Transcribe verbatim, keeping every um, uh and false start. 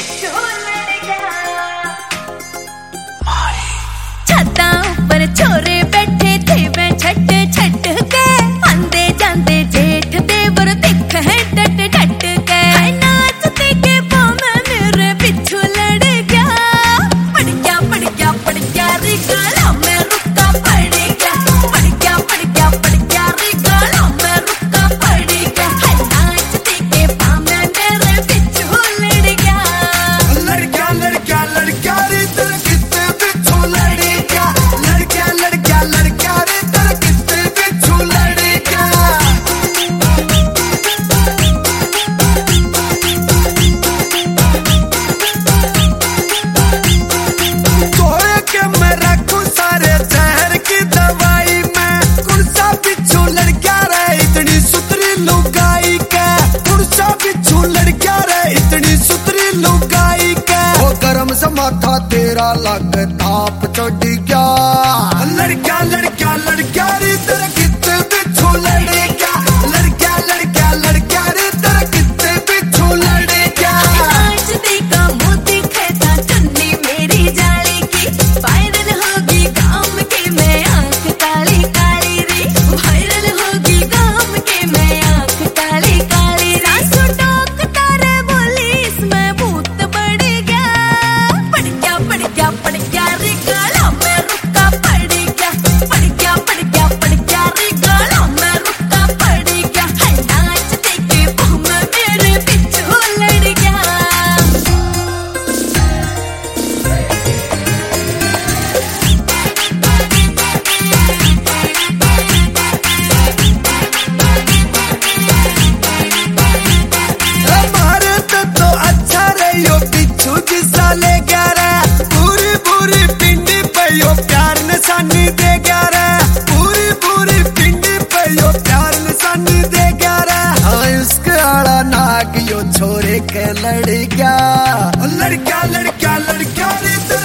छत्ता ऊपर छोरे बैठे थे मैं छट छट के आंदे जांदे जेठ देवर दिख है डट डट के नाचते के पाँव में मेरे पिछू लड़ गया पड़ गया पड़ गया पड़ गया रे गला में रुका पड़ गया पड़ गया पड़ गया पड़ गया रे गला में रुका पड़ गया नाचते के पाँव में मेरे पिछू लड़ गया लड़का लड़का लड़का रे तेरे कितने पिछू लड़ गया लड़का लड़का लड़का रे तेरे कितने पिछू लड़ गया तोड़े के मैं रखूं सारे जहर की दवाई में कुर्सा पिछू लड़का रे इतनी सुतरी लुगाई के कुर्सा पिछू लड़का रे इतनी सुतरी लुगाई के वो गरम सा माथा तेरा लग ताप चढ़ गया लड़का लड़का लड़का रे तेरा कितने पिछू लड़ गया लड़का लड़का लड़का रे तेरा कितने पिछू लड़ गया नाचते का मुँह दिखाता चुन्नी मेरी जाली की वायरल होगी गाँव के मैं आँख काली काली रे वायरल होगी गाँव के मैं आँख काली काली रे सासू टोक तारे बोली इसमें भूत बढ़ गया पड़ गया पड़ गया पड़ गया रे गला में रुका पड़ गया पड़ गया पड़ गया पड़ गया रे गला में रुका पड़ गया नाचते के पाँव में मेरे पिछू लड़ गया हमारे तो, तो अच्छा रे यो पिछू जिसा ले गया रे पूरी पूरी पिंडी पे यो प्यार निशानी दे गया रे पूरी पूरी पिंडी पे यो प्यार निशानी दे गया रे हाँ उसके आड़ा नाग यो छोरे के लड़ गया लड़का लड़का लड़का रे